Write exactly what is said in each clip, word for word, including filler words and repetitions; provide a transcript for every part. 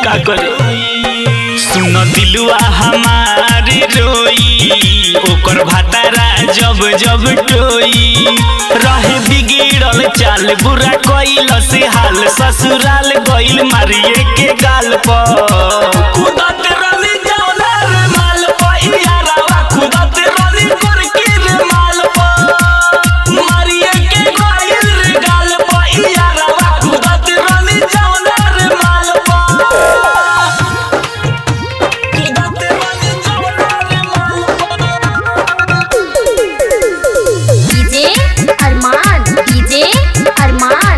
का करे। सुन दिलवा हमारी रोई ओकर भातारा जब जब टोई रहे बिगड़ल चाल बुरा कइल से हाल ससुराल गइल मारिए के गाल पर खुदत रली जौना रे माल पर यारावा खुदत रली करके रे माल पर मारिए के गइल रे गाल पर यारावा खुदत रली जौना रे माल पर खुदत रली जौना रे माल पर। डीजे अरमान डीजे अरमान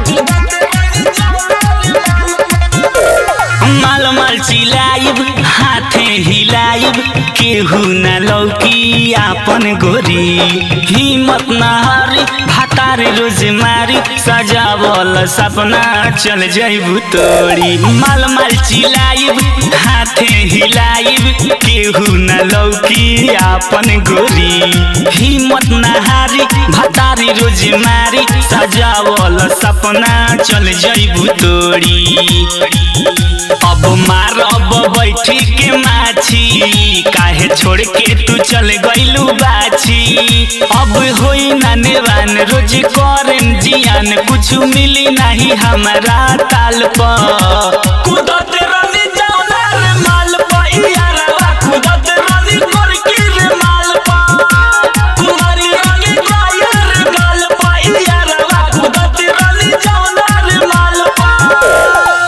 माल माल चिलाइब हाथे हिलाइब केहू न लौकी आपन गोरी हिम्मत न हारी भातारे रोज मारी सजावल सपना चल जाइबू तोड़ी। माल माल चिलाइब हाथे हिलाइब केहू न लौकी आपन गोरी हिम्मत न हारी भातारे रोज मारी सजावल सपना चल जाइबू तोड़ी। अब मार अब बैठी के माछी काहे छोड़ के तू चल गइलू बाछी अब होई ना नेवान रोज करन जियान कुछ मिली नहीं हमारा ताल पर खुदत रली जौना रे माल पर यारावा खुदत रली करके रे माल पर मारिया के गइल रे गाल पर यारावा खुदत रली जौना रे माल पर।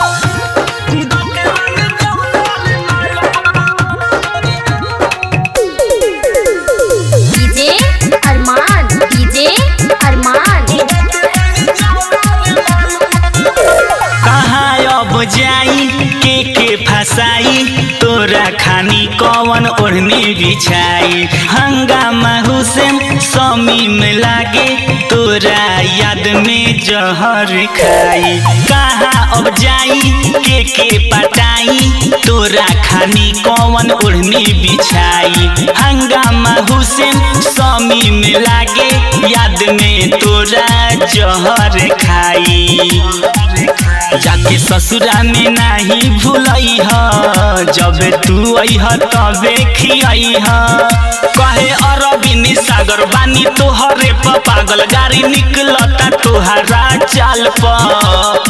डीजे अरमान डीजे अरमान कहाँ अब जाई के के फसाई तोरा खानी कवन ओढ़नी बिछाई हंगामा हुसैन समी में लागे तोरा याद में जहर खाई कहाँ अब जाई के के पटाई तोरा खानी कवन ओढ़नी बिछाई हंगामा हुसैन समी में लागे याद में तोरा जहर खाई जाके ससुरा में नहीं भूलई ह जब तू अइह तबे खियाई ह कहे अरविंद सागर बानी तोहरे प पागल गाड़ी निकलता तोहरा चाल पर